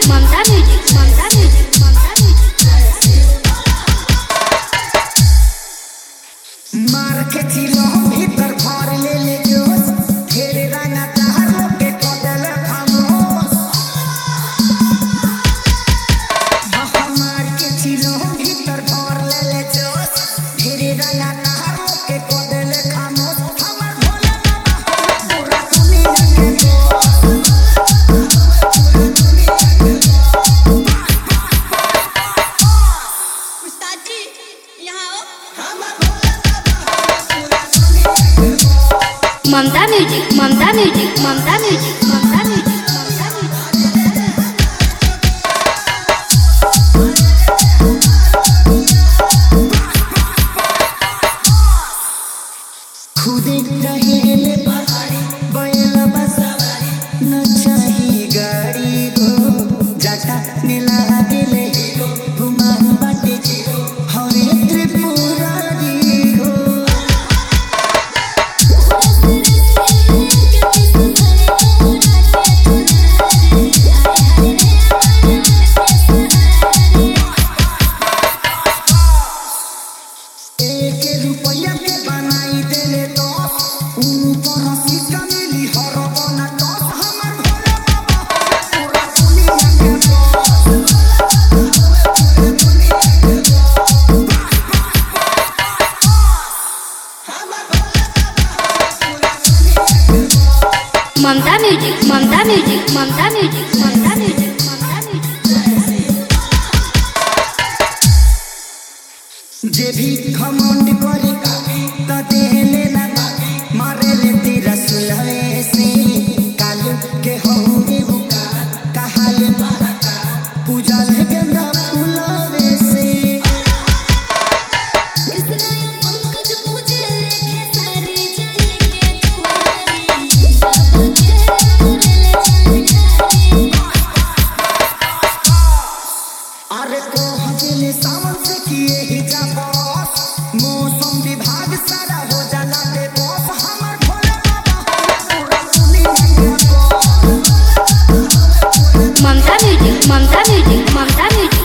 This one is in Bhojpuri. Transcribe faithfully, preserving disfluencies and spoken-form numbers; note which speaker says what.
Speaker 1: ममता music Mamta music Mamta music
Speaker 2: मार के चिलो भीतर भर ले ले जोश घेरे रंगा तारो के कदल खामोश मार के चिलो भीतर भर ले ले जोश घेरे रंगा तारो के कदल खामोश हमर भोला बाबा पूरा दुनिया के
Speaker 3: उस्ताद जी यहाँ आओ।
Speaker 1: Mamta music Mamta music Mamta music Mamta music Mamta
Speaker 2: खुदे रहेले पहाड़ी बैला बसवारी न चाही गाड़ी गो जाटा नीला दिले घुमा बाटे हरे त्रिपुरारी गो एक रुपया के बनाई देले तो ऊपर सिक्का मिली हर बना तो हमर भोला बाबा पूरा दुनिया के
Speaker 1: Mamta music Mamta music Mamta music Mamta music Mamta music
Speaker 2: जे भी घमंड करी त देले ना मारे ले तेरा सुलहे से काल के होंगे बुका कहाले बाका पूजा ले गेंदा फूलवे से अरे को हजले सावन से किए ही जा बॉस मौसम विभाग सारा हो जाला बे बॉस हमर भोला बाबा पूरा दुनिया के boss
Speaker 1: Mamta music Mamta music Mamta music